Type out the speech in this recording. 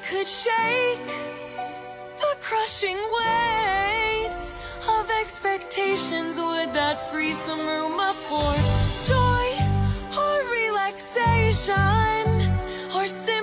could shake the crushing weight of expectations, would that free some room up for joy or relaxation, or